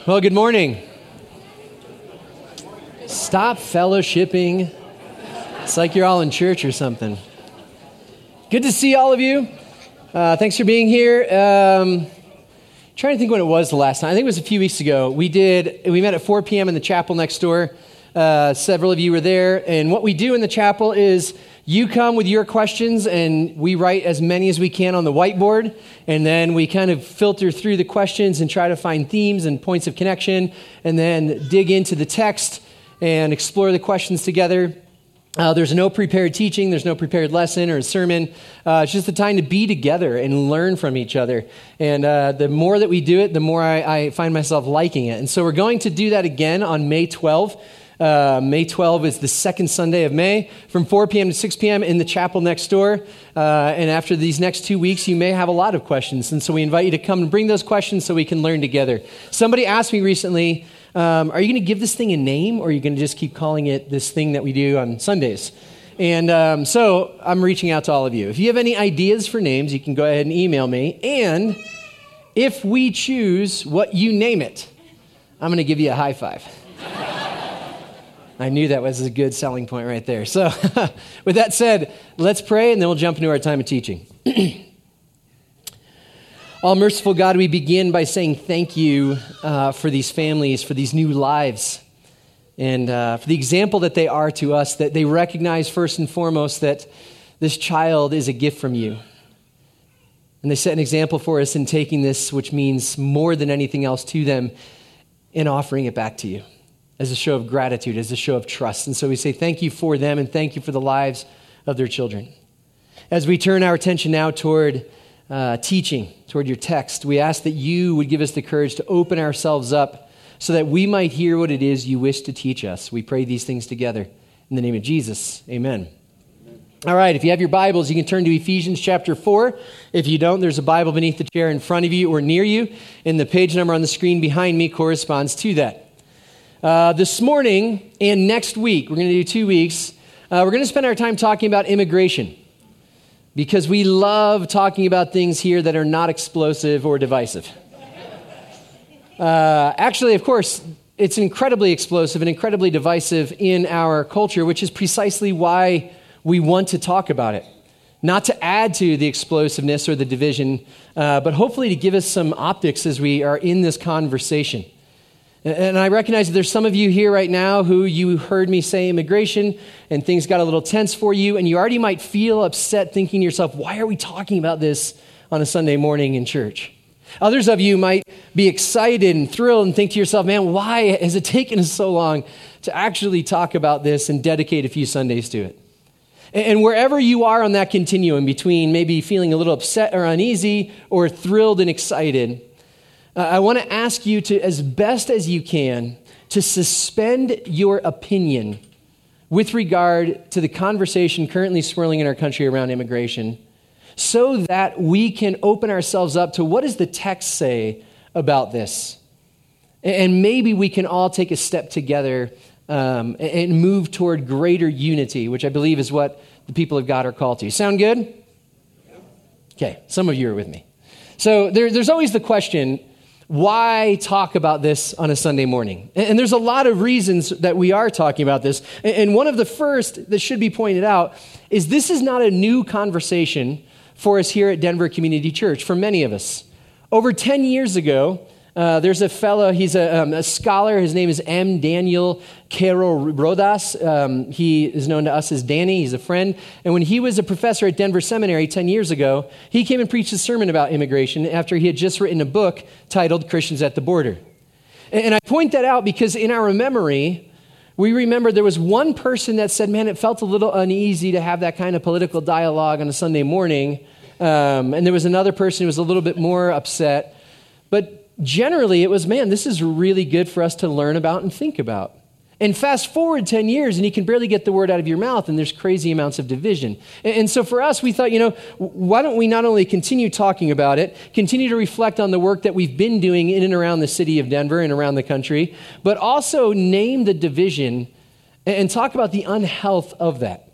Well, good morning. Stop fellowshipping. It's like you're all in church or something. Good to see all of you. Thanks for being here. Trying to think when it was the last time. I think it was a few weeks ago. We met at 4 p.m. in the chapel next door. Several of you were there. And what we do in the chapel is you come with your questions and we write as many as we can on the whiteboard. And then we kind of filter through the questions and try to find themes and points of connection and then dig into the text and explore the questions together. There's no prepared teaching. There's no prepared lesson or a sermon. It's just a time to be together and learn from each other. And the more that we do it, the more I find myself liking it. And so we're going to do that again on May 12th. May 12 is the second Sunday of May from 4 p.m. to 6 p.m. in the chapel next door. And after these next 2 weeks, you may have a lot of questions. And so we invite you to come and bring those questions so we can learn together. Somebody asked me recently, are you going to give this thing a name or are you going to just keep calling it this thing that we do on Sundays? And so I'm reaching out to all of you. If you have any ideas for names, you can go ahead and email me. And if we choose what you name it, I'm going to give you a high five. I knew that was a good selling point right there. So with that said, let's pray and then we'll jump into our time of teaching. All merciful God, we begin by saying thank you for these families, for these new lives, and for the example that they are to us, that they recognize first and foremost that this child is a gift from you. And they set an example for us in taking this, which means more than anything else to them, and offering it back to you as a show of gratitude, as a show of trust. And so we say thank you for them and thank you for the lives of their children. As we turn our attention now toward teaching, toward your text, we ask that you would give us the courage to open ourselves up so that we might hear what it is you wish to teach us. We pray these things together in the name of Jesus. Amen. All right, if you have your Bibles, you can turn to Ephesians chapter 4. If you don't, there's a Bible beneath the chair in front of you or near you, and the page number on the screen behind me corresponds to that. This morning and next week, we're going to do 2 weeks, we're going to spend our time talking about immigration because we love talking about things here that are not explosive or divisive. Actually, of course, it's incredibly explosive and incredibly divisive in our culture, which is precisely why we want to talk about it. Not to add to the explosiveness or the division, but hopefully to give us some optics as we are in this conversation. And I recognize that there's some of you here right now who you heard me say immigration and things got a little tense for you and you already might feel upset thinking to yourself, why are we talking about this on a Sunday morning in church? Others of you might be excited and thrilled and think to yourself, man, why has it taken us so long to actually talk about this and dedicate a few Sundays to it? And wherever you are on that continuum between maybe feeling a little upset or uneasy or thrilled and excited, I want to ask you to, as best as you can, to suspend your opinion with regard to the conversation currently swirling in our country around immigration so that we can open ourselves up to what does the text say about this. And maybe we can all take a step together and move toward greater unity, which I believe is what the people of God are called to. Sound good? Okay, some of you are with me. So there's always the question, why talk about this on a Sunday morning? And there's a lot of reasons that we are talking about this. And one of the first that should be pointed out is this is not a new conversation for us here at Denver Community Church, for many of us. Over 10 years ago, there's a fellow, he's a scholar, his name is M. Daniel Quero Rodas. He is known to us as Danny, he's a friend. And when he was a professor at Denver Seminary 10 years ago, he came and preached a sermon about immigration after he had just written a book titled Christians at the Border. And I point that out because in our memory, we remember there was one person that said, man, it felt a little uneasy to have that kind of political dialogue on a Sunday morning. And there was another person who was a little bit more upset. But generally, it was, man, this is really good for us to learn about and think about. And fast forward 10 years, and you can barely get the word out of your mouth, and there's crazy amounts of division. And so for us, we thought, why don't we not only continue talking about it, continue to reflect on the work that we've been doing in and around the city of Denver and around the country, but also name the division and talk about the unhealth of that.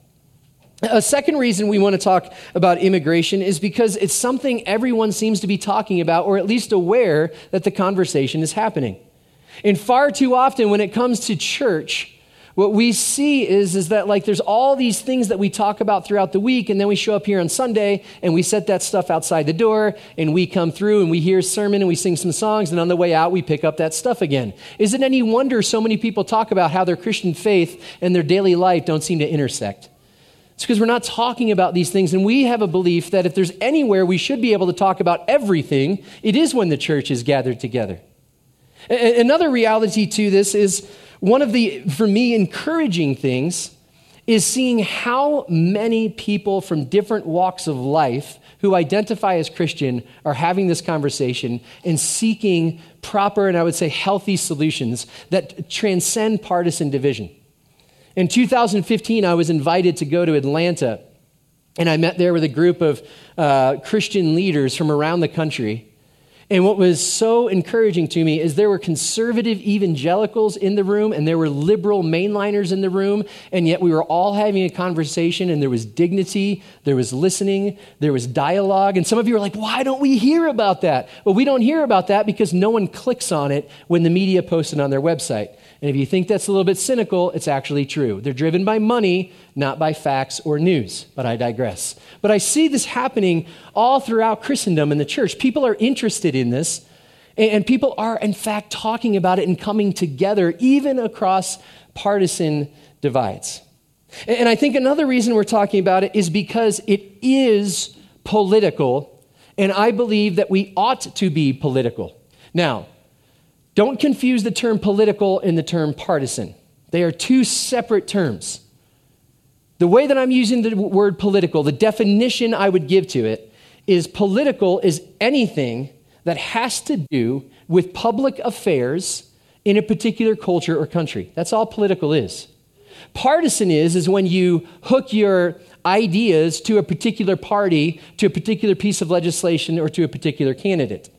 A second reason we want to talk about immigration is because it's something everyone seems to be talking about, or at least aware that the conversation is happening. And far too often when it comes to church, what we see is that like there's all these things that we talk about throughout the week, and then we show up here on Sunday and we set that stuff outside the door, and we come through and we hear a sermon and we sing some songs, and on the way out we pick up that stuff again. Is it any wonder so many people talk about how their Christian faith and their daily life don't seem to intersect? It's because we're not talking about these things, and we have a belief that if there's anywhere we should be able to talk about everything, it is when the church is gathered together. Another reality to this is one of the, for me, encouraging things is seeing how many people from different walks of life who identify as Christian are having this conversation and seeking proper and I would say healthy solutions that transcend partisan division. In 2015, I was invited to go to Atlanta, and I met there with a group of Christian leaders from around the country. And what was so encouraging to me is there were conservative evangelicals in the room, and there were liberal mainliners in the room, and yet we were all having a conversation, and there was dignity, there was listening, there was dialogue. And some of you are like, why don't we hear about that? Well, we don't hear about that because no one clicks on it when the media posts it on their website. And if you think that's a little bit cynical, it's actually true. They're driven by money, not by facts or news. But I digress. But I see this happening all throughout Christendom and the church. People are interested in this, and people are, in fact, talking about it and coming together, even across partisan divides. And I think another reason we're talking about it is because it is political, and I believe that we ought to be political. Now, don't confuse the term political and the term partisan. They are two separate terms. The way that I'm using the word political, the definition I would give to it is political is anything that has to do with public affairs in a particular culture or country. That's all political is. Partisan is when you hook your ideas to a particular party, to a particular piece of legislation, or to a particular candidate.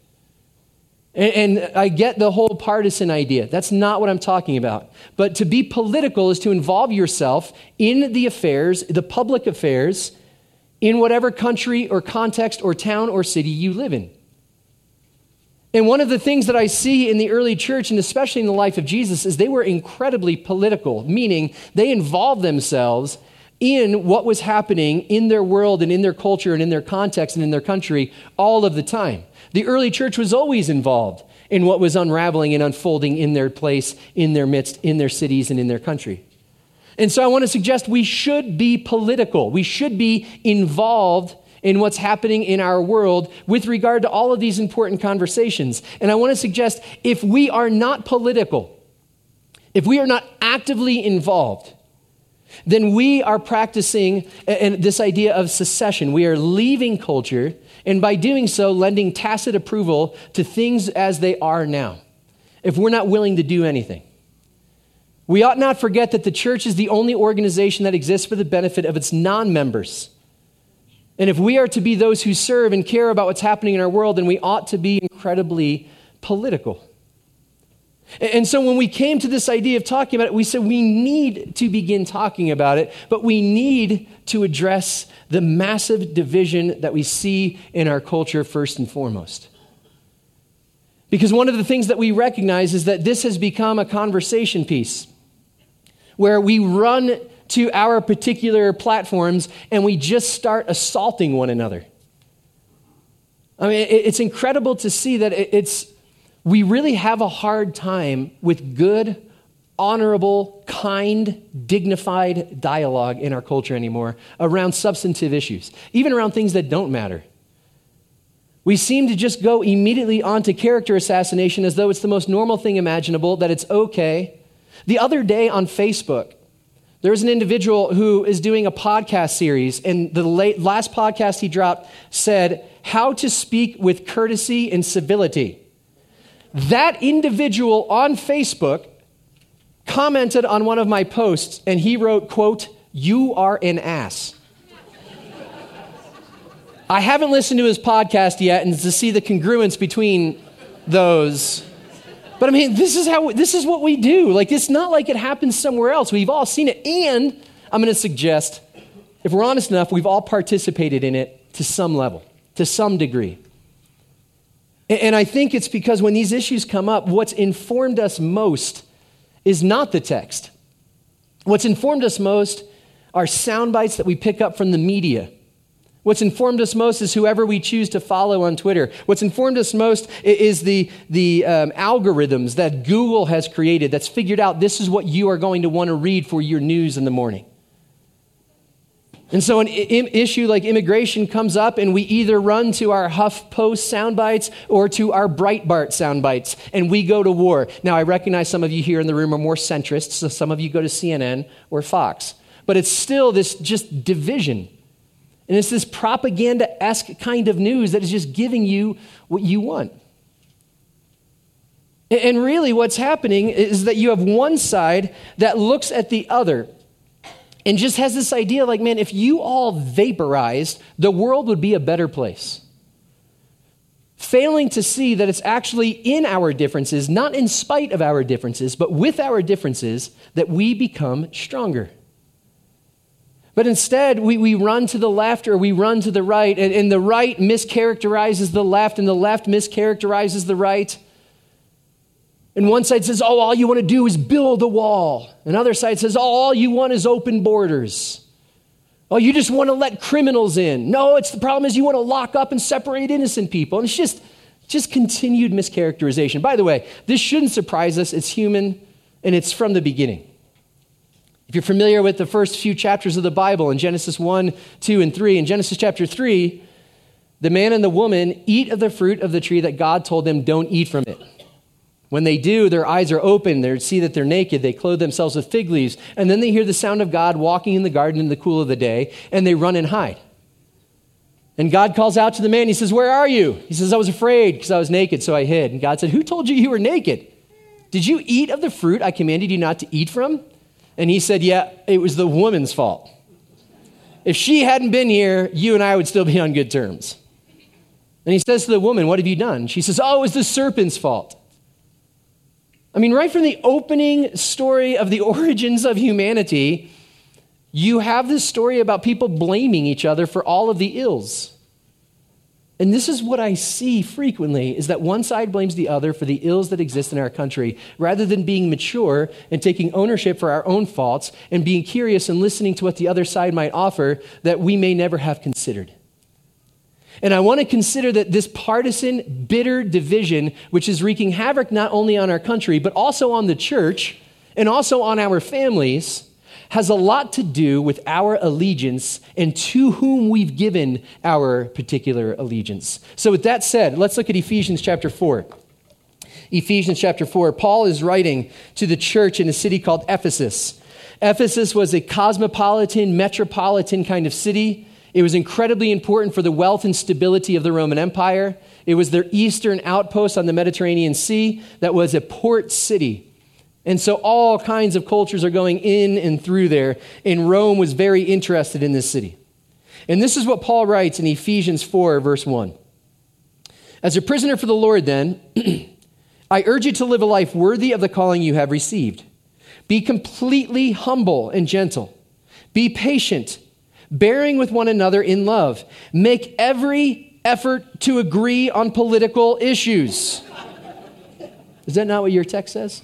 And I get the whole partisan idea. That's not what I'm talking about. But to be political is to involve yourself in the affairs, the public affairs, in whatever country or context or town or city you live in. And one of the things that I see in the early church, and especially in the life of Jesus, is they were incredibly political, meaning they involved themselves in what was happening in their world and in their culture and in their context and in their country all of the time. The early church was always involved in what was unraveling and unfolding in their place, in their midst, in their cities, and in their country. And so I want to suggest we should be political. We should be involved in what's happening in our world with regard to all of these important conversations. And I want to suggest if we are not political, if we are not actively involved, then we are practicing this idea of secession. We are leaving culture, and by doing so, lending tacit approval to things as they are now, if we're not willing to do anything. We ought not forget that the church is the only organization that exists for the benefit of its non-members. And if we are to be those who serve and care about what's happening in our world, then we ought to be incredibly political. And so when we came to this idea of talking about it, we said we need to begin talking about it, but we need to address the massive division that we see in our culture first and foremost. Because one of the things that we recognize is that this has become a conversation piece where we run to our particular platforms and we just start assaulting one another. I mean, it's incredible to see that we really have a hard time with good, honorable, kind, dignified dialogue in our culture anymore around substantive issues, even around things that don't matter. We seem to just go immediately onto character assassination as though it's the most normal thing imaginable, that it's okay. The other day on Facebook, there was an individual who is doing a podcast series, and the last podcast he dropped said, "How to speak with courtesy and civility." That individual on Facebook commented on one of my posts, and he wrote, quote, "You are an ass." I haven't listened to his podcast yet and to see the congruence between those. But I mean, this is what we do. Like, it's not like it happens somewhere else. We've all seen it. And I'm going to suggest, if we're honest enough, we've all participated in it to some level, to some degree. And I think it's because when these issues come up, what's informed us most is not the text. What's informed us most are sound bites that we pick up from the media. What's informed us most is whoever we choose to follow on Twitter. What's informed us most is the algorithms that Google has created that's figured out this is what you are going to want to read for your news in the morning. And so an issue like immigration comes up and we either run to our HuffPost sound bites or to our Breitbart sound bites, and we go to war. Now, I recognize some of you here in the room are more centrists, so some of you go to CNN or Fox. But it's still this just division. And it's this propaganda-esque kind of news that is just giving you what you want. And really what's happening is that you have one side that looks at the other and just has this idea like, man, if you all vaporized, the world would be a better place. Failing to see that it's actually in our differences, not in spite of our differences, but with our differences, that we become stronger. But instead, we run to the left or we run to the right, and the right mischaracterizes the left, and the left mischaracterizes the right. And one side says, oh, all you want to do is build a wall. Another side says, oh, all you want is open borders. Oh, you just want to let criminals in. No, the problem is you want to lock up and separate innocent people. And it's just continued mischaracterization. By the way, this shouldn't surprise us. It's human, and it's from the beginning. If you're familiar with the first few chapters of the Bible in Genesis 1, 2, and 3, in Genesis chapter 3, the man and the woman eat of the fruit of the tree that God told them don't eat from it. When they do, their eyes are open. They see that they're naked. They clothe themselves with fig leaves. And then they hear the sound of God walking in the garden in the cool of the day, and they run and hide. And God calls out to the man. He says, where are you? He says, I was afraid because I was naked, so I hid. And God said, who told you you were naked? Did you eat of the fruit I commanded you not to eat from? And he said, yeah, it was the woman's fault. If she hadn't been here, you and I would still be on good terms. And he says to the woman, what have you done? She says, oh, it was the serpent's fault. I mean, right from the opening story of the origins of humanity, you have this story about people blaming each other for all of the ills. And this is what I see frequently, is that one side blames the other for the ills that exist in our country, rather than being mature and taking ownership for our own faults and being curious and listening to what the other side might offer that we may never have considered. And I want to consider that this partisan, bitter division, which is wreaking havoc not only on our country, but also on the church and also on our families, has a lot to do with our allegiance and to whom we've given our particular allegiance. So with that said, let's look at Ephesians chapter 4. Ephesians chapter 4, Paul is writing to the church in a city called Ephesus. Ephesus was a cosmopolitan, metropolitan kind of city. It was incredibly important for the wealth and stability of the Roman Empire. It was their eastern outpost on the Mediterranean Sea that was a port city. And so all kinds of cultures are going in and through there, and Rome was very interested in this city. And this is what Paul writes in Ephesians 4, verse 1. As a prisoner for the Lord, then, I urge you to live a life worthy of the calling you have received. Be completely humble and gentle. Be patient, bearing with one another in love. Make every effort to agree on political issues. Is that not what your text says?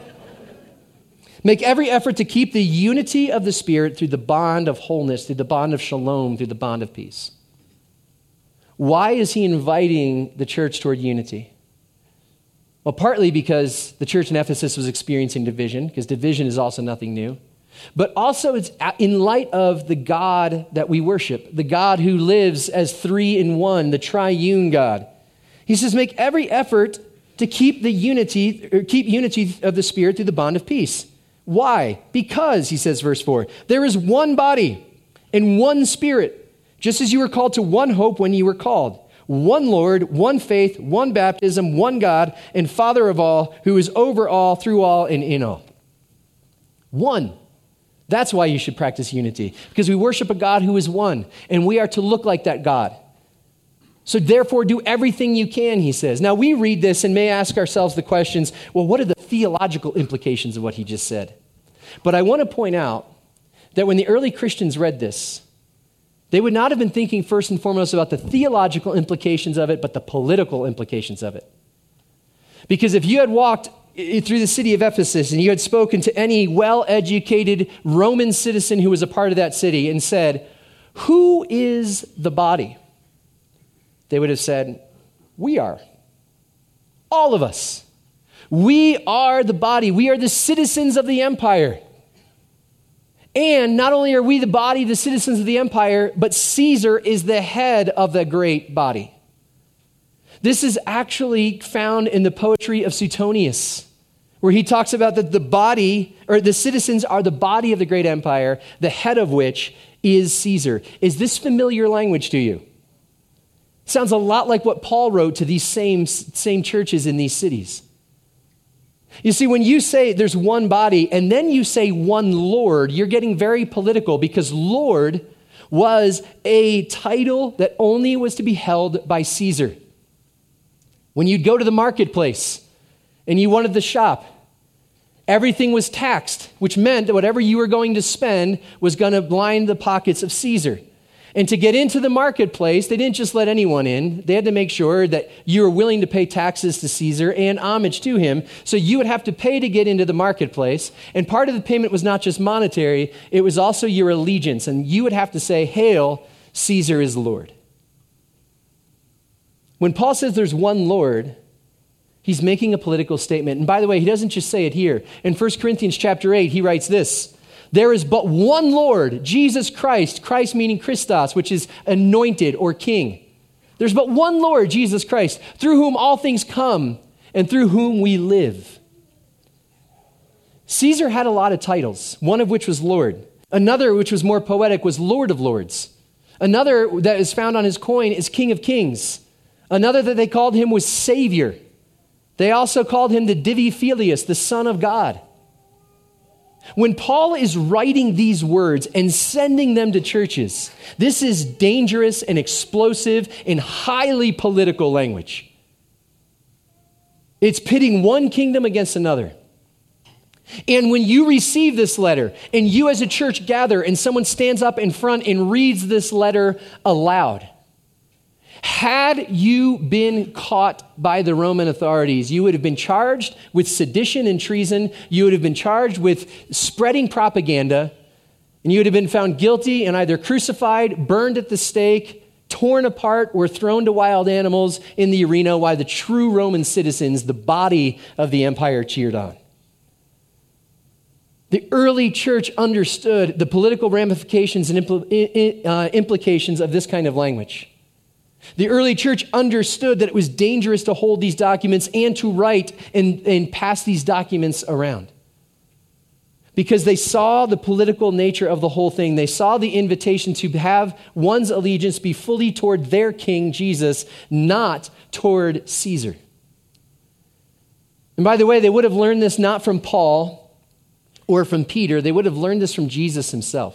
Make every effort to keep the unity of the Spirit through the bond of wholeness, through the bond of shalom, through the bond of peace. Why is he inviting the church toward unity? Well, partly because the church in Ephesus was experiencing division, because division is also nothing new. But also it's in light of the God that we worship, the God who lives as three in one, the triune God. He says, make every effort to keep unity of the Spirit through the bond of peace. Why? Because, he says, verse 4, there is one body and one Spirit, just as you were called to one hope when you were called. One Lord, one faith, one baptism, one God, and Father of all, who is over all, through all, and in all. One. That's why you should practice unity, because we worship a God who is one, and we are to look like that God. So therefore, do everything you can, he says. Now, we read this and may ask ourselves the questions, well, what are the theological implications of what he just said? But I want to point out that when the early Christians read this, They would not have been thinking first and foremost about the theological implications of it, but the political implications of it. Because if you had walked through the city of Ephesus and you had spoken to any well-educated Roman citizen who was a part of that city and said, "Who is the body?" They would have said, "We are. All of us. We are the body. We are the citizens of the empire. And not only are we the body, the citizens of the empire, but Caesar is the head of the great body." This is actually found in the poetry of Suetonius, where he talks about that the body, or the citizens are the body of the great empire, the head of which is Caesar. Is this familiar language to you? Sounds a lot like what Paul wrote to these same churches in these cities. You see, when you say there's one body and then you say one Lord, you're getting very political, because Lord was a title that only was to be held by Caesar. When you'd go to the marketplace and you wanted to shop, everything was taxed, which meant that whatever you were going to spend was going to line the pockets of Caesar. And to get into the marketplace, they didn't just let anyone in. They had to make sure that you were willing to pay taxes to Caesar and homage to him. So you would have to pay to get into the marketplace. And part of the payment was not just monetary, it was also your allegiance. And you would have to say, "Hail, Caesar is Lord." When Paul says there's one Lord, he's making a political statement. And by the way, he doesn't just say it here. In 1 Corinthians chapter 8, he writes this: "There is but one Lord, Jesus Christ," Christ meaning Christos, which is anointed or king. "There's but one Lord, Jesus Christ, through whom all things come and through whom we live." Caesar had a lot of titles, one of which was Lord. Another, which was more poetic, was Lord of Lords. Another that is found on his coin is King of Kings. Another that they called him was Savior. They also called him the Divi Filius, the Son of God. When Paul is writing these words and sending them to churches, this is dangerous and explosive and highly political language. It's pitting one kingdom against another. And when you receive this letter and you as a church gather and someone stands up in front and reads this letter aloud, had you been caught by the Roman authorities, you would have been charged with sedition and treason. You would have been charged with spreading propaganda, and you would have been found guilty and either crucified, burned at the stake, torn apart, or thrown to wild animals in the arena while the true Roman citizens, the body of the empire, cheered on. The early church understood the political ramifications and implications of this kind of language. The early church understood that it was dangerous to hold these documents and to write and pass these documents around, because they saw the political nature of the whole thing. They saw the invitation to have one's allegiance be fully toward their king, Jesus, not toward Caesar. And by the way, they would have learned this not from Paul or from Peter. They would have learned this from Jesus himself.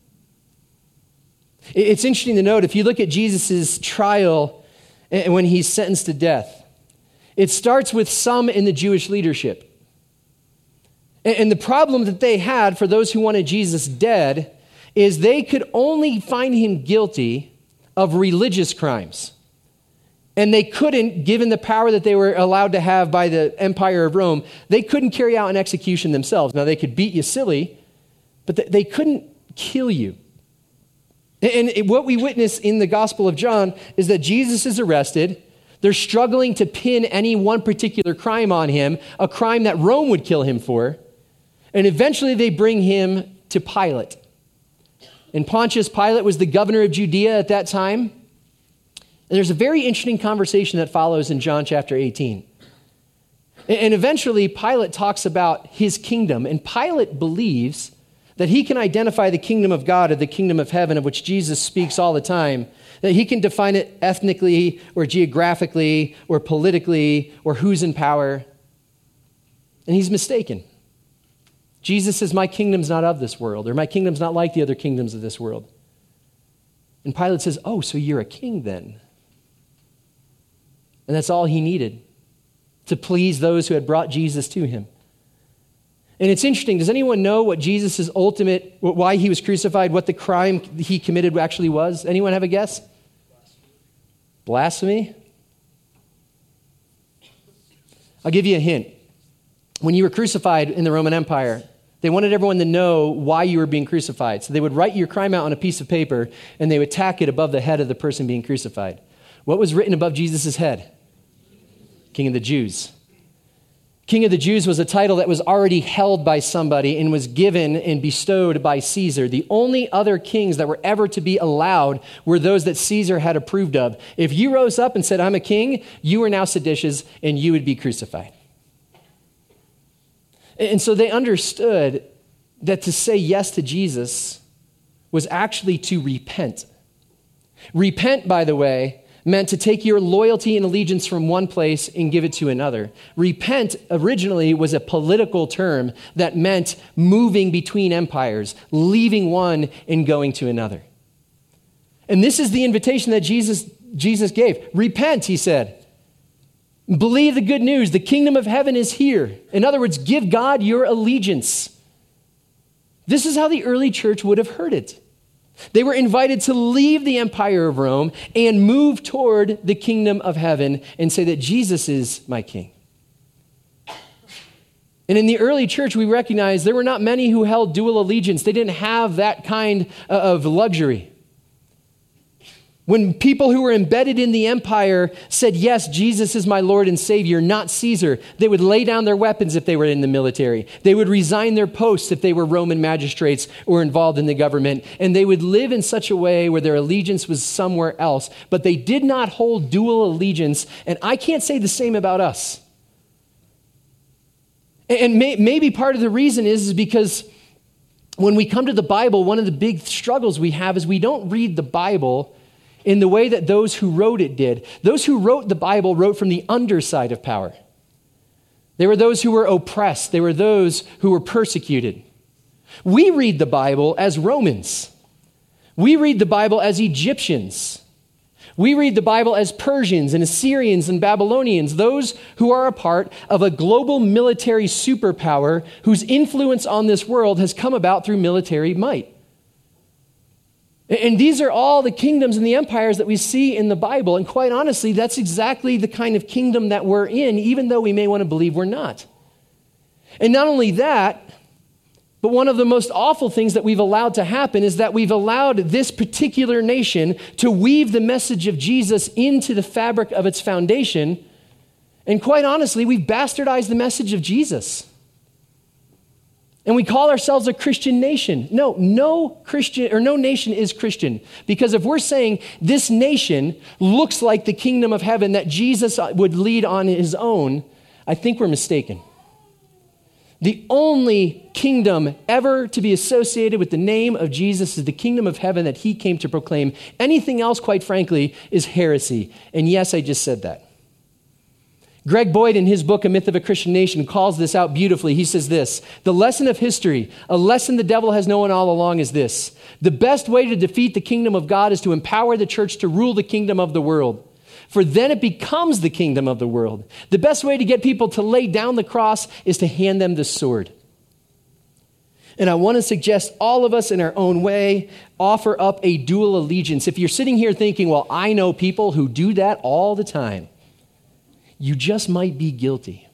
It's interesting to note, if you look at Jesus' trial and when he's sentenced to death, it starts with some in the Jewish leadership. And the problem that they had for those who wanted Jesus dead is they could only find him guilty of religious crimes. And they couldn't, given the power that they were allowed to have by the Empire of Rome, they couldn't carry out an execution themselves. Now, they could beat you silly, but they couldn't kill you. And what we witness in the Gospel of John is that Jesus is arrested. They're struggling to pin any one particular crime on him, a crime that Rome would kill him for. And eventually they bring him to Pilate. And Pontius Pilate was the governor of Judea at that time. And there's a very interesting conversation that follows in John chapter 18. And eventually Pilate talks about his kingdom. And Pilate believes that he can identify the kingdom of God or the kingdom of heaven, of which Jesus speaks all the time, that he can define it ethnically or geographically or politically or who's in power. And he's mistaken. Jesus says, "My kingdom's not of this world," or "My kingdom's not like the other kingdoms of this world." And Pilate says, "Oh, so you're a king then?" And that's all he needed to please those who had brought Jesus to him. And it's interesting. Does anyone know what Jesus' why he was crucified, what the crime he committed actually was? Anyone have a guess? Blasphemy? I'll give you a hint. When you were crucified in the Roman Empire, they wanted everyone to know why you were being crucified. So they would write your crime out on a piece of paper, and they would tack it above the head of the person being crucified. What was written above Jesus' head? King of the Jews. King of the Jews was a title that was already held by somebody and was given and bestowed by Caesar. The only other kings that were ever to be allowed were those that Caesar had approved of. If you rose up and said, I'm a king, you are now seditious and you would be crucified. And so they understood that to say yes to Jesus was actually to repent. Repent, by the way, meant to take your loyalty and allegiance from one place and give it to another. Repent originally was a political term that meant moving between empires, leaving one and going to another. And this is the invitation that Jesus gave. Repent, he said. Believe the good news. The kingdom of heaven is here. In other words, give God your allegiance. This is how the early church would have heard it. They were invited to leave the empire of Rome and move toward the kingdom of heaven and say that Jesus is my king. And in the early church, we recognize there were not many who held dual allegiance. They didn't have that kind of luxury. When people who were embedded in the empire said, yes, Jesus is my Lord and Savior, not Caesar, they would lay down their weapons if they were in the military. They would resign their posts if they were Roman magistrates or involved in the government. And they would live in such a way where their allegiance was somewhere else. But they did not hold dual allegiance. And I can't say the same about us. And maybe part of the reason is because when we come to the Bible, one of the big struggles we have is we don't read the Bible in the way that those who wrote it did. Those who wrote the Bible wrote from the underside of power. They were those who were oppressed. They were those who were persecuted. We read the Bible as Romans. We read the Bible as Egyptians. We read the Bible as Persians and Assyrians and Babylonians, those who are a part of a global military superpower whose influence on this world has come about through military might. And these are all the kingdoms and the empires that we see in the Bible. And quite honestly, that's exactly the kind of kingdom that we're in, even though we may want to believe we're not. And not only that, but one of the most awful things that we've allowed to happen is that we've allowed this particular nation to weave the message of Jesus into the fabric of its foundation. And quite honestly, we've bastardized the message of Jesus. And we call ourselves a Christian nation. No Christian or no nation is Christian. Because if we're saying this nation looks like the kingdom of heaven that Jesus would lead on his own, I think we're mistaken. The only kingdom ever to be associated with the name of Jesus is the kingdom of heaven that he came to proclaim. Anything else, quite frankly, is heresy. And yes, I just said that. Greg Boyd, in his book, A Myth of a Christian Nation, calls this out beautifully. He says this: the lesson of history, a lesson the devil has known all along, is this: the best way to defeat the kingdom of God is to empower the church to rule the kingdom of the world. For then it becomes the kingdom of the world. The best way to get people to lay down the cross is to hand them the sword. And I want to suggest all of us in our own way offer up a dual allegiance. If you're sitting here thinking, well, I know people who do that all the time, you just might be guilty.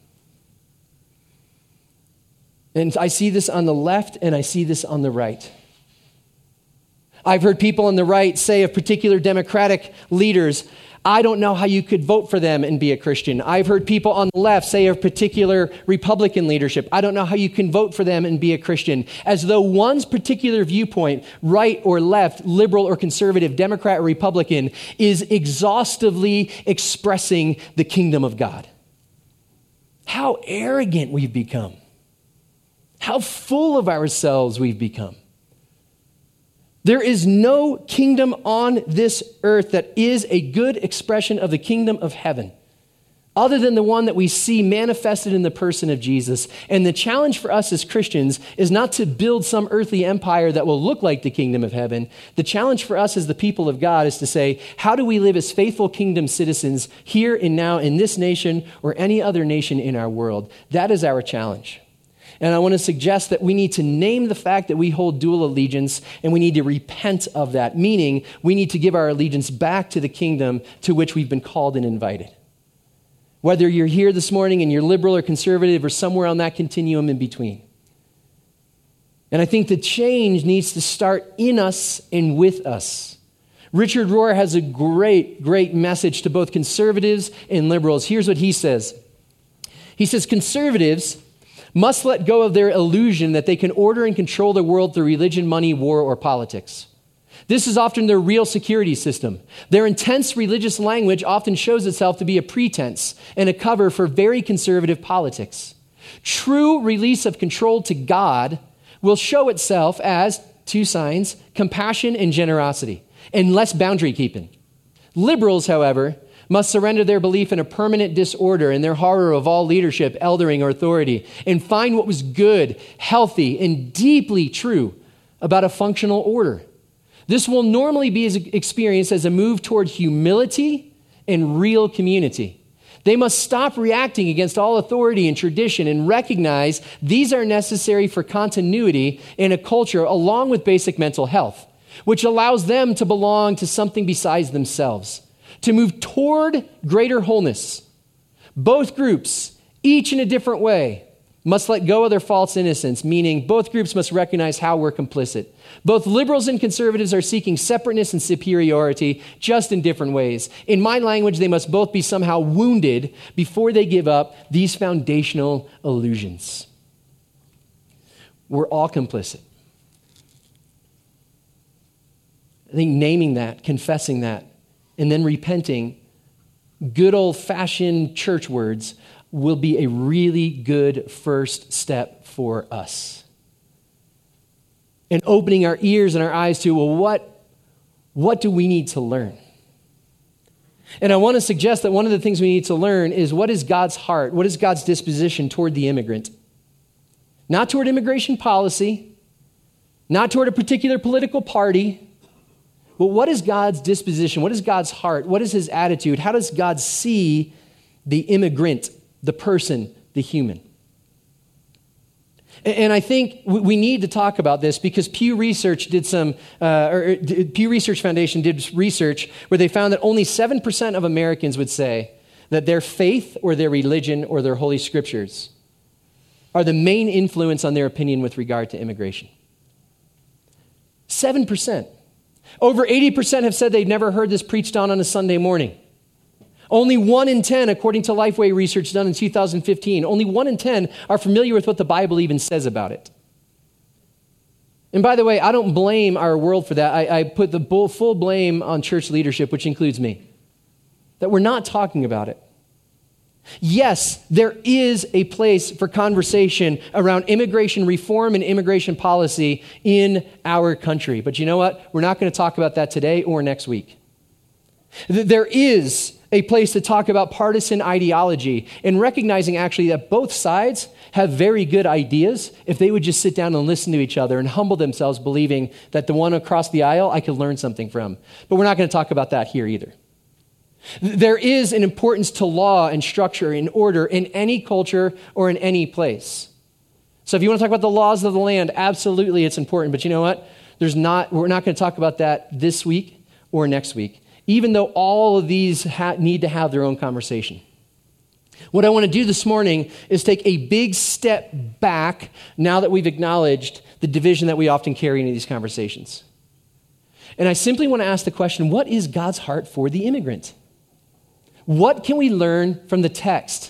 And I see this on the left and I see this on the right. I've heard people on the right say of particular Democratic leaders, I don't know how you could vote for them and be a Christian. I've heard people on the left say of particular Republican leadership, I don't know how you can vote for them and be a Christian. As though one's particular viewpoint, right or left, liberal or conservative, Democrat or Republican, is exhaustively expressing the kingdom of God. How arrogant we've become. How full of ourselves we've become. There is no kingdom on this earth that is a good expression of the kingdom of heaven other than the one that we see manifested in the person of Jesus. And the challenge for us as Christians is not to build some earthly empire that will look like the kingdom of heaven. The challenge for us as the people of God is to say, how do we live as faithful kingdom citizens here and now in this nation or any other nation in our world? That is our challenge. And I want to suggest that we need to name the fact that we hold dual allegiance, and we need to repent of that, meaning we need to give our allegiance back to the kingdom to which we've been called and invited. Whether you're here this morning and you're liberal or conservative or somewhere on that continuum in between. And I think the change needs to start in us and with us. Richard Rohr has a great message to both conservatives and liberals. Here's what he says. He says, conservatives must let go of their illusion that they can order and control the world through religion, money, war, or politics. This is often their real security system. Their intense religious language often shows itself to be a pretense and a cover for very conservative politics. True release of control to God will show itself as two signs: compassion and generosity, and less boundary keeping. Liberals, however, must surrender their belief in a permanent disorder and their horror of all leadership, eldering, or authority, and find what was good, healthy, and deeply true about a functional order. This will normally be experienced as a move toward humility and real community. They must stop reacting against all authority and tradition and recognize these are necessary for continuity in a culture along with basic mental health, which allows them to belong to something besides themselves, to move toward greater wholeness. Both groups, each in a different way, must let go of their false innocence, meaning both groups must recognize how we're complicit. Both liberals and conservatives are seeking separateness and superiority, just in different ways. In my language, they must both be somehow wounded before they give up these foundational illusions. We're all complicit. I think naming that, confessing that, and then repenting, good old-fashioned church words, will be a really good first step for us. And opening our ears and our eyes to, well, what do we need to learn? And I want to suggest that one of the things we need to learn is, what is God's heart? What is God's disposition toward the immigrant? Not toward immigration policy, not toward a particular political party, but what is God's disposition? What is God's heart? What is his attitude? How does God see the immigrant, the person, the human? And I think we need to talk about this because Pew Research Pew Research Foundation did research where they found that only 7% of Americans would say that their faith or their religion or their holy scriptures are the main influence on their opinion with regard to immigration. 7%. Over 80% have said they've never heard this preached on a Sunday morning. Only 1 in 10, according to Lifeway research done in 2015, only 1 in 10 are familiar with what the Bible even says about it. And by the way, I don't blame our world for that. I put the full blame on church leadership, which includes me, that we're not talking about it. Yes, there is a place for conversation around immigration reform and immigration policy in our country. But you know what? We're not going to talk about that today or next week. There is a place to talk about partisan ideology and recognizing actually that both sides have very good ideas if they would just sit down and listen to each other and humble themselves, believing that the one across the aisle I could learn something from. But we're not going to talk about that here either. There is an importance to law and structure and order in any culture or in any place. So if you want to talk about the laws of the land, absolutely it's important. But you know what? We're not going to talk about that this week or next week, even though all of these need to have their own conversation. What I want to do this morning is take a big step back now that we've acknowledged the division that we often carry into these conversations. And I simply want to ask the question, what is God's heart for the immigrant? What can we learn from the text?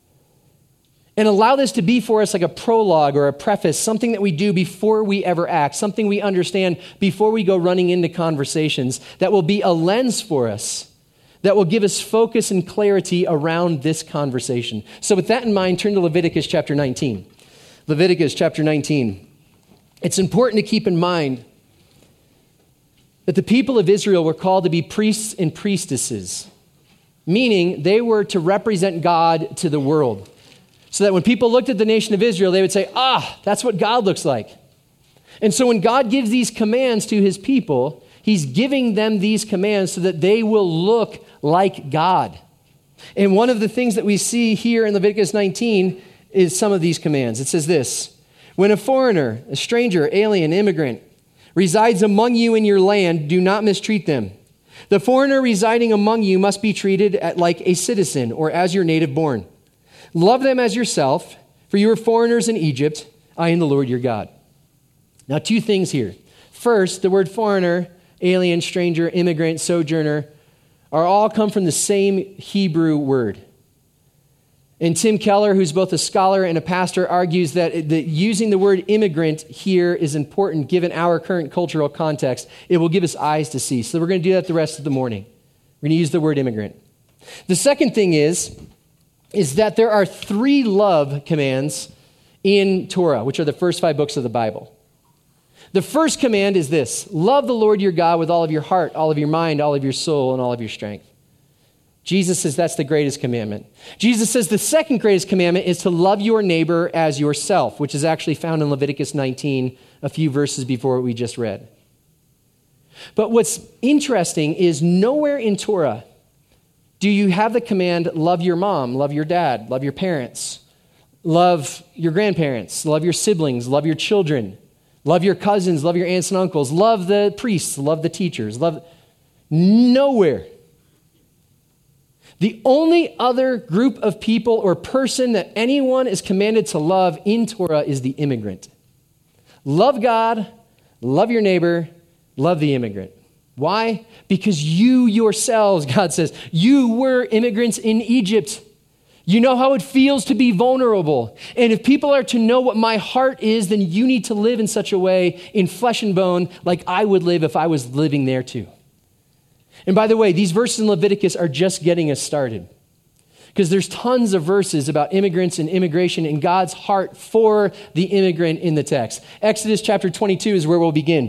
And allow this to be for us like a prologue or a preface, something that we do before we ever act, something we understand before we go running into conversations that will be a lens for us, that will give us focus and clarity around this conversation. So with that in mind, turn to Leviticus chapter 19. Leviticus chapter 19. It's important to keep in mind that the people of Israel were called to be priests and priestesses, meaning they were to represent God to the world. So that when people looked at the nation of Israel, they would say, that's what God looks like. And so when God gives these commands to his people, he's giving them these commands so that they will look like God. And one of the things that we see here in Leviticus 19 is some of these commands. It says this, When a foreigner, a stranger, alien, immigrant, resides among you in your land, do not mistreat them. The foreigner residing among you must be treated like a citizen or as your native born. Love them as yourself, for you are foreigners in Egypt. I am the Lord your God. Now, two things here. First, the word foreigner, alien, stranger, immigrant, sojourner, are all come from the same Hebrew word. And Tim Keller, who's both a scholar and a pastor, argues that using the word immigrant here is important given our current cultural context. It will give us eyes to see. So we're going to do that the rest of the morning. We're going to use the word immigrant. The second thing is that there are 3 love commands in Torah, which are the first 5 books of the Bible. The first command is this: love the Lord your God with all of your heart, all of your mind, all of your soul, and all of your strength. Jesus says that's the greatest commandment. Jesus says the second greatest commandment is to love your neighbor as yourself, which is actually found in Leviticus 19, a few verses before what we just read. But what's interesting is nowhere in Torah do you have the command, love your mom, love your dad, love your parents, love your grandparents, love your siblings, love your children, love your cousins, love your aunts and uncles, love the priests, love the teachers, love... Nowhere. The only other group of people or person that anyone is commanded to love in Torah is the immigrant. Love God, love your neighbor, love the immigrant. Why? Because you yourselves, God says, you were immigrants in Egypt. You know how it feels to be vulnerable. And if people are to know what my heart is, then you need to live in such a way in flesh and bone like I would live if I was living there too. And by the way, these verses in Leviticus are just getting us started, because there's tons of verses about immigrants and immigration and God's heart for the immigrant in the text. Exodus chapter 22 is where we'll begin.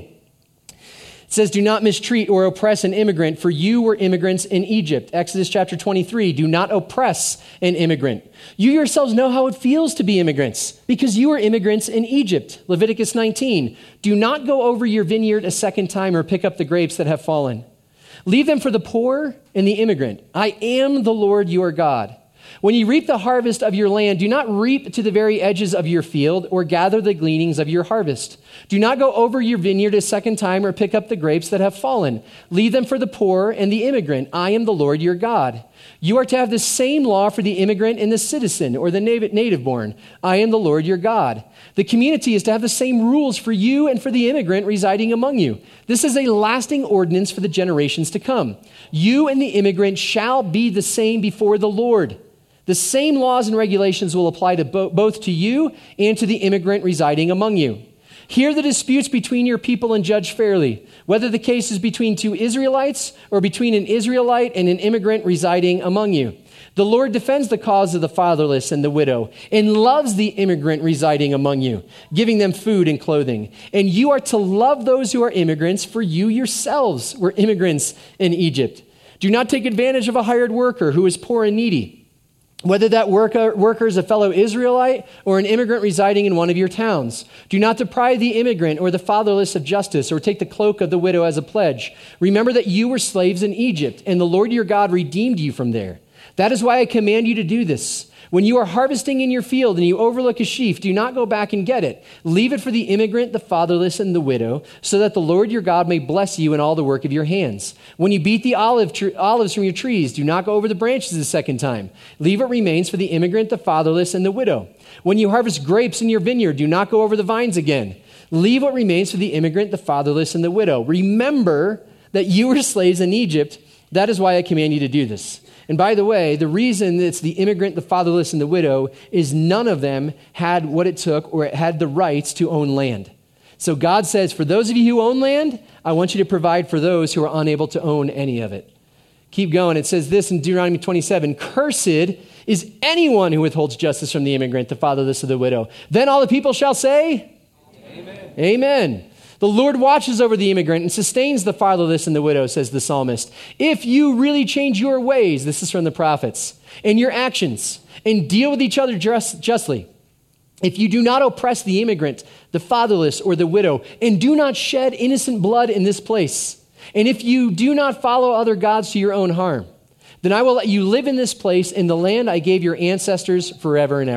It says, do not mistreat or oppress an immigrant, for you were immigrants in Egypt. Exodus chapter 23, do not oppress an immigrant. You yourselves know how it feels to be immigrants, because you were immigrants in Egypt. Leviticus 19, do not go over your vineyard a second time or pick up the grapes that have fallen. Leave them for the poor and the immigrant. I am the Lord your God. When you reap the harvest of your land, do not reap to the very edges of your field or gather the gleanings of your harvest. Do not go over your vineyard a second time or pick up the grapes that have fallen. Leave them for the poor and the immigrant. I am the Lord your God. You are to have the same law for the immigrant and the citizen or the native born. I am the Lord your God. The community is to have the same rules for you and for the immigrant residing among you. This is a lasting ordinance for the generations to come. You and the immigrant shall be the same before the Lord. The same laws and regulations will apply to both to you and to the immigrant residing among you. Hear the disputes between your people and judge fairly, whether the case is between 2 Israelites or between an Israelite and an immigrant residing among you. The Lord defends the cause of the fatherless and the widow and loves the immigrant residing among you, giving them food and clothing. And you are to love those who are immigrants, for you yourselves were immigrants in Egypt. Do not take advantage of a hired worker who is poor and needy, whether that worker is a fellow Israelite or an immigrant residing in one of your towns. Do not deprive the immigrant or the fatherless of justice, or take the cloak of the widow as a pledge. Remember that you were slaves in Egypt, and the Lord your God redeemed you from there. That is why I command you to do this. When you are harvesting in your field and you overlook a sheaf, do not go back and get it. Leave it for the immigrant, the fatherless, and the widow, so that the Lord your God may bless you in all the work of your hands. When you beat the olives from your trees, do not go over the branches a second time. Leave what remains for the immigrant, the fatherless, and the widow. When you harvest grapes in your vineyard, do not go over the vines again. Leave what remains for the immigrant, the fatherless, and the widow. Remember that you were slaves in Egypt. That is why I command you to do this. And by the way, the reason it's the immigrant, the fatherless, and the widow is none of them had what it took or had the rights to own land. So God says, for those of you who own land, I want you to provide for those who are unable to own any of it. Keep going. It says this in Deuteronomy 27, cursed is anyone who withholds justice from the immigrant, the fatherless, or the widow. Then all the people shall say, Amen. Amen. The Lord watches over the immigrant and sustains the fatherless and the widow, says the psalmist. If you really change your ways, this is from the prophets, and your actions, and deal with each other justly, if you do not oppress the immigrant, the fatherless, or the widow, and do not shed innocent blood in this place, and if you do not follow other gods to your own harm, then I will let you live in this place in the land I gave your ancestors forever and ever.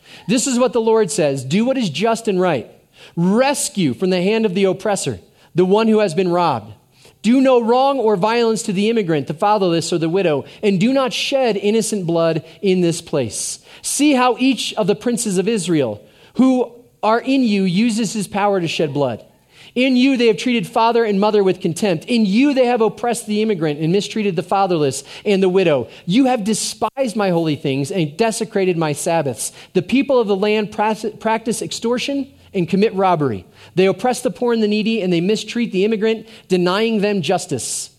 This is what the Lord says. Do what is just and right. Rescue from the hand of the oppressor, the one who has been robbed. Do no wrong or violence to the immigrant, the fatherless, or the widow, and do not shed innocent blood in this place. See how each of the princes of Israel who are in you uses his power to shed blood. In you they have treated father and mother with contempt. In you they have oppressed the immigrant and mistreated the fatherless and the widow. You have despised my holy things and desecrated my Sabbaths. The people of the land practice extortion and commit robbery. They oppress the poor and the needy, and they mistreat the immigrant, denying them justice.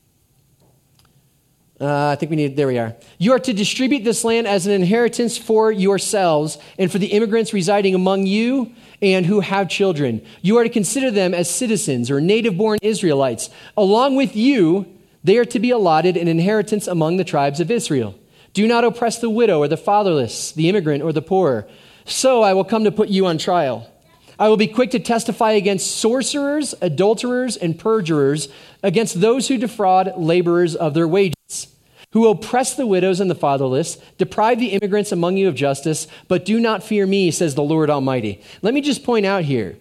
There we are. You are to distribute this land as an inheritance for yourselves and for the immigrants residing among you and who have children. You are to consider them as citizens or native-born Israelites. Along with you, they are to be allotted an inheritance among the tribes of Israel. Do not oppress the widow or the fatherless, the immigrant or the poor. So I will come to put you on trial. I will be quick to testify against sorcerers, adulterers, and perjurers, against those who defraud laborers of their wages, who oppress the widows and the fatherless, deprive the immigrants among you of justice, but do not fear me, says the Lord Almighty. Let me just point out here,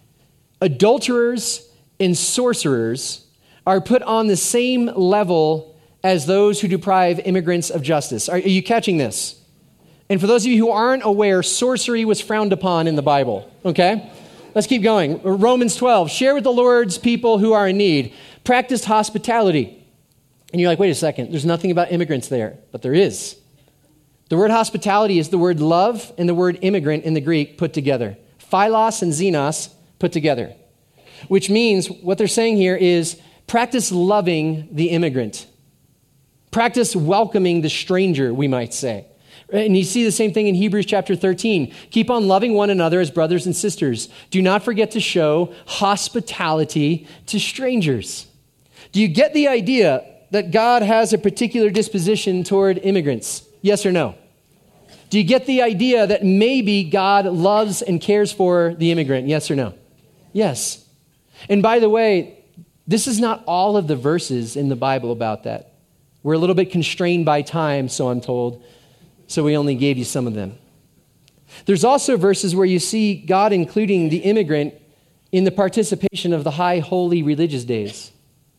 adulterers and sorcerers are put on the same level as those who deprive immigrants of justice. Are you catching this? And for those of you who aren't aware, sorcery was frowned upon in the Bible, okay? Let's keep going. Romans 12, share with the Lord's people who are in need. Practice hospitality. And you're like, wait a second, there's nothing about immigrants there, but there is. The word hospitality is the word love and the word immigrant in the Greek put together. Philos and xenos put together, which means what they're saying here is practice loving the immigrant. Practice welcoming the stranger, we might say. And you see the same thing in Hebrews chapter 13. Keep on loving one another as brothers and sisters. Do not forget to show hospitality to strangers. Do you get the idea that God has a particular disposition toward immigrants? Yes or no? Do you get the idea that maybe God loves and cares for the immigrant? Yes or no? Yes. And by the way, this is not all of the verses in the Bible about that. We're a little bit constrained by time, so I'm told. So we only gave you some of them. There's also verses where you see God including the immigrant in the participation of the high holy religious days.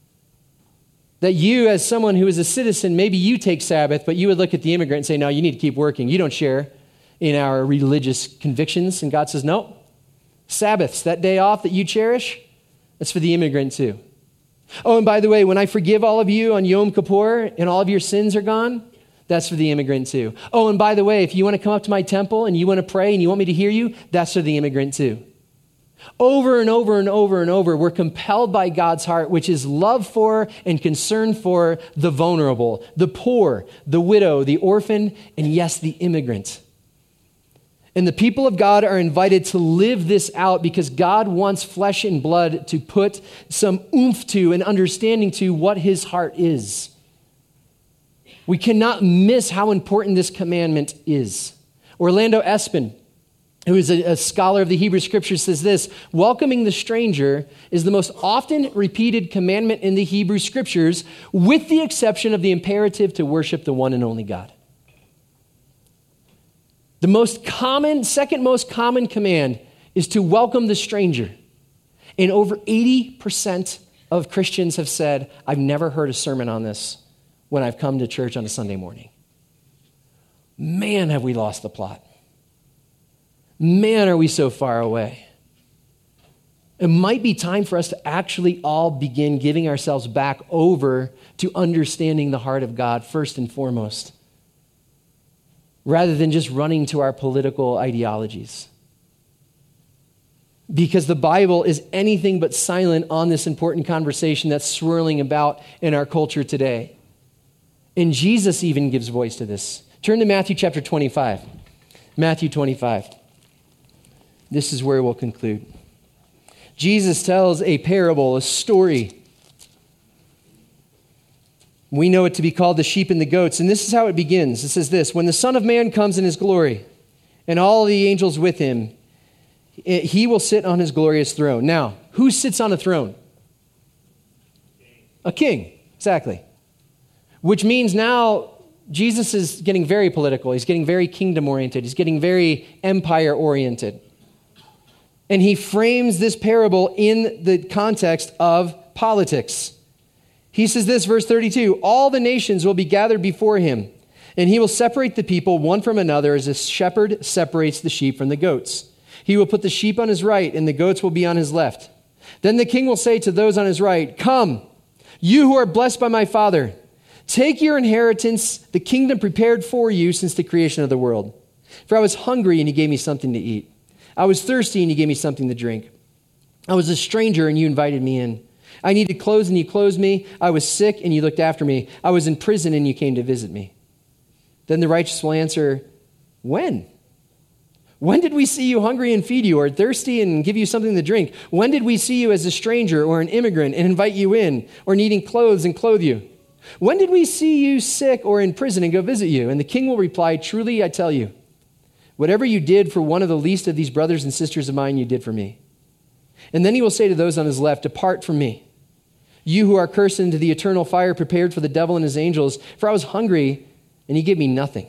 That you, as someone who is a citizen, maybe you take Sabbath, but you would look at the immigrant and say, no, you need to keep working. You don't share in our religious convictions. And God says, no, Sabbaths, that day off that you cherish, that's for the immigrant too. Oh, and by the way, when I forgive all of you on Yom Kippur and all of your sins are gone, that's for the immigrant too. Oh, and by the way, if you want to come up to my temple and you want to pray and you want me to hear you, that's for the immigrant too. Over and over and over and over, we're compelled by God's heart, which is love for and concern for the vulnerable, the poor, the widow, the orphan, and yes, the immigrant. And the people of God are invited to live this out because God wants flesh and blood to put some oomph to and understanding to what his heart is. We cannot miss how important this commandment is. Orlando Espin, who is a scholar of the Hebrew Scriptures, says this: welcoming the stranger is the most often repeated commandment in the Hebrew Scriptures, with the exception of the imperative to worship the one and only God. The second most common command is to welcome the stranger. And over 80% of Christians have said, I've never heard a sermon on this when I've come to church on a Sunday morning. Man, have we lost the plot. Man, are we so far away. It might be time for us to actually all begin giving ourselves back over to understanding the heart of God first and foremost, rather than just running to our political ideologies. Because the Bible is anything but silent on this important conversation that's swirling about in our culture today. And Jesus even gives voice to this. Turn to Matthew chapter 25. Matthew 25. This is where we'll conclude. Jesus tells a parable, a story. We know it to be called the sheep and the goats. And this is how it begins. It says this: when the Son of Man comes in his glory and all the angels with him, he will sit on his glorious throne. Now, who sits on a throne? A king, exactly. Which means now Jesus is getting very political. He's getting very kingdom-oriented. He's getting very empire-oriented. And he frames this parable in the context of politics. He says this, verse 32, all the nations will be gathered before him, and he will separate the people one from another as a shepherd separates the sheep from the goats. He will put the sheep on his right, and the goats will be on his left. Then the king will say to those on his right, come, you who are blessed by my Father, take your inheritance, the kingdom prepared for you since the creation of the world. For I was hungry, and you gave me something to eat. I was thirsty, and you gave me something to drink. I was a stranger, and you invited me in. I needed clothes, and you clothed me. I was sick, and you looked after me. I was in prison, and you came to visit me. Then the righteous will answer, when? When did we see you hungry and feed you, or thirsty and give you something to drink? When did we see you as a stranger or an immigrant and invite you in, or needing clothes and clothe you? When did we see you sick or in prison and go visit you? And the king will reply, truly, I tell you, whatever you did for one of the least of these brothers and sisters of mine, you did for me. And then he will say to those on his left, depart from me, you who are cursed into the eternal fire prepared for the devil and his angels. For I was hungry, and you gave me nothing.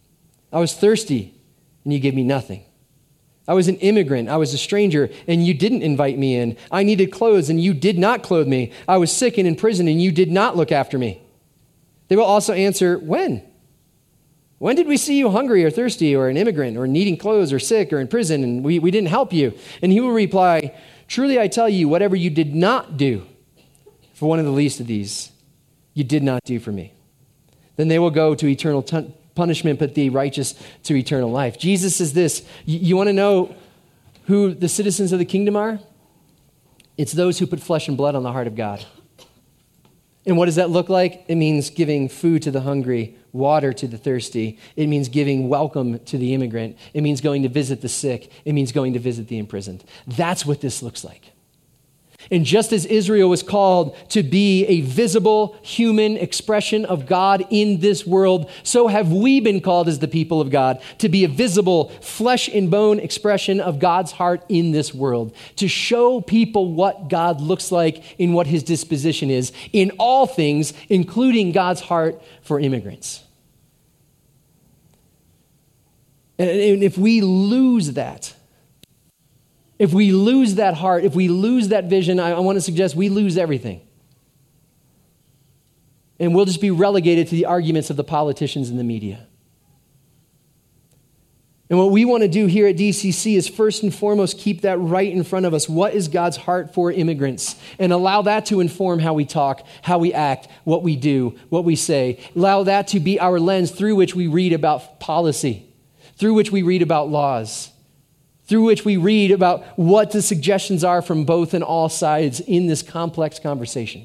I was thirsty, and you gave me nothing. I was an immigrant, I was a stranger, and you didn't invite me in. I needed clothes, and you did not clothe me. I was sick and in prison, and you did not look after me. They will also answer, when? When did we see you hungry or thirsty or an immigrant or needing clothes or sick or in prison, and we didn't help you? And he will reply, truly I tell you, whatever you did not do for one of the least of these, you did not do for me. Then they will go to eternal punishment, but the righteous to eternal life. Jesus says this, you want to know who the citizens of the kingdom are? It's those who put flesh and blood on the heart of God. And what does that look like? It means giving food to the hungry, water to the thirsty. It means giving welcome to the immigrant. It means going to visit the sick. It means going to visit the imprisoned. That's what this looks like. And just as Israel was called to be a visible human expression of God in this world, so have we been called as the people of God to be a visible flesh and bone expression of God's heart in this world, to show people what God looks like and what his disposition is in all things, including God's heart for immigrants. And if we lose that, if we lose that heart, if we lose that vision, I want to suggest we lose everything. And we'll just be relegated to the arguments of the politicians and the media. And what we want to do here at DCC is first and foremost keep that right in front of us. What is God's heart for immigrants? And allow that to inform how we talk, how we act, what we do, what we say. Allow that to be our lens through which we read about policy, through which we read about laws, through which we read about what the suggestions are from both and all sides in this complex conversation.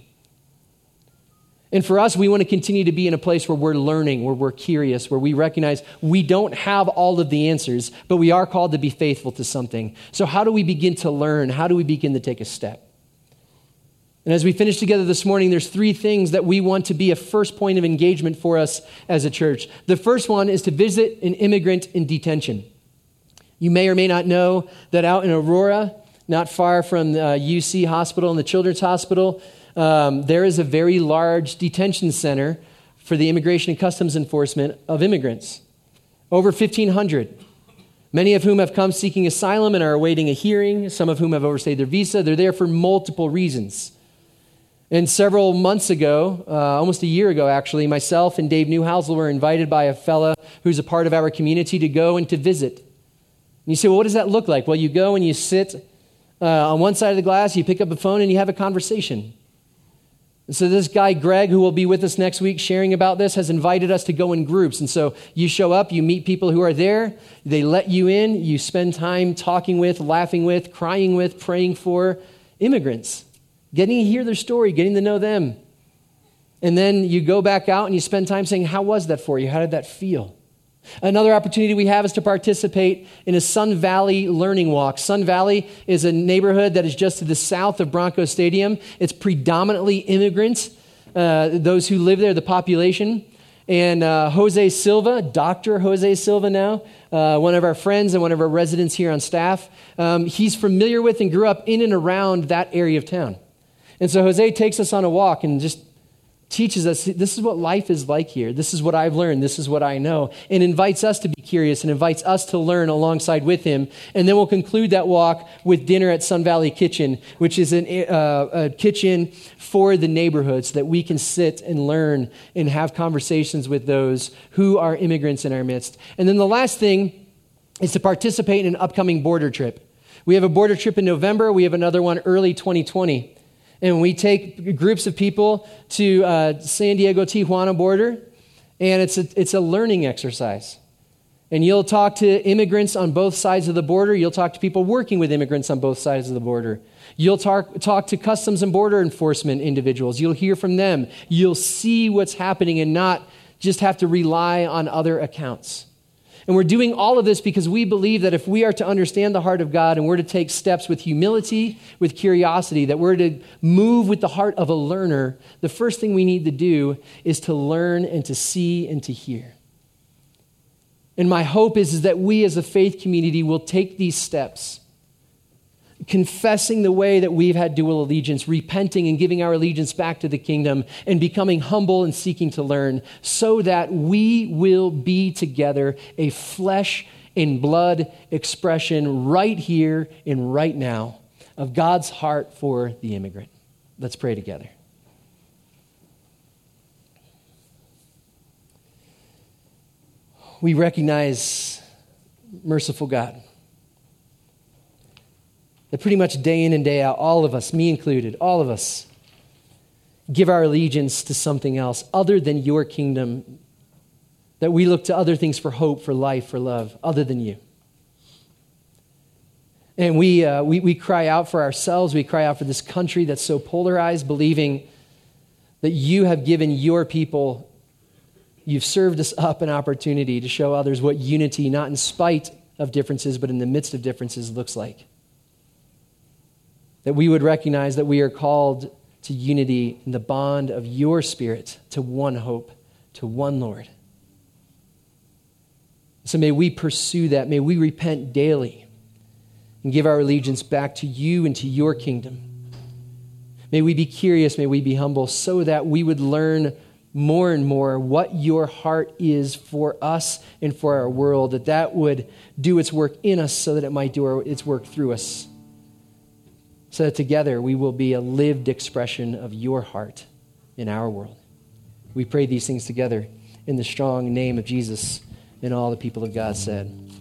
And for us, we want to continue to be in a place where we're learning, where we're curious, where we recognize we don't have all of the answers, but we are called to be faithful to something. So how do we begin to learn? How do we begin to take a step? And as we finish together this morning, there's three things that we want to be a first point of engagement for us as a church. The first one is to visit an immigrant in detention. You may or may not know that out in Aurora, not far from the UC Hospital and the Children's Hospital, there is a very large detention center for the Immigration and Customs Enforcement of immigrants. Over 1,500, many of whom have come seeking asylum and are awaiting a hearing, some of whom have overstayed their visa. They're there for multiple reasons. And several months ago, almost a year ago actually, myself and Dave Newhousel were invited by a fella who's a part of our community to go and to visit. And you say, well, what does that look like? Well, you go and you sit on one side of the glass, you pick up a phone, and you have a conversation. And so this guy, Greg, who will be with us next week sharing about this, has invited us to go in groups. And so you show up, you meet people who are there, they let you in, you spend time talking with, laughing with, crying with, praying for immigrants, getting to hear their story, getting to know them. And then you go back out and you spend time saying, how was that for you? How did that feel? Another opportunity we have is to participate in a Sun Valley learning walk. Sun Valley is a neighborhood that is just to the south of Bronco Stadium. It's predominantly immigrants, those who live there, the population. And Jose Silva, Dr. Jose Silva now, one of our friends and one of our residents here on staff, he's familiar with and grew up in and around that area of town. And so Jose takes us on a walk and just teaches us this is what life is like here. This is what I've learned. This is what I know. And invites us to be curious and invites us to learn alongside with him. And then we'll conclude that walk with dinner at Sun Valley Kitchen, which is a kitchen for the neighborhood so that we can sit and learn and have conversations with those who are immigrants in our midst. And then the last thing is to participate in an upcoming border trip. We have a border trip in November. We have another one early 2020. And we take groups of people to San Diego-Tijuana border, and it's a learning exercise. And you'll talk to immigrants on both sides of the border. You'll talk to people working with immigrants on both sides of the border. You'll talk to Customs and Border Enforcement individuals. You'll hear from them. You'll see what's happening and not just have to rely on other accounts. And we're doing all of this because we believe that if we are to understand the heart of God and we're to take steps with humility, with curiosity, that we're to move with the heart of a learner, the first thing we need to do is to learn and to see and to hear. And my hope is that we as a faith community will take these steps, confessing the way that we've had dual allegiance, repenting and giving our allegiance back to the kingdom, and becoming humble and seeking to learn, so that we will be together a flesh and blood expression right here and right now of God's heart for the immigrant. Let's pray together. We recognize, merciful God, that pretty much day in and day out, all of us, me included, all of us, give our allegiance to something else other than your kingdom, that we look to other things for hope, for life, for love, other than you. And we cry out for ourselves, we cry out for this country that's so polarized, believing that you have given your people, you've served us up an opportunity to show others what unity, not in spite of differences, but in the midst of differences, looks like. That we would recognize that we are called to unity in the bond of your Spirit, to one hope, to one Lord. So may we pursue that. May we repent daily and give our allegiance back to you and to your kingdom. May we be curious, may we be humble, so that we would learn more and more what your heart is for us and for our world, that would do its work in us so that it might do its work through us. So that together we will be a lived expression of your heart in our world. We pray these things together in the strong name of Jesus, and all the people of God said.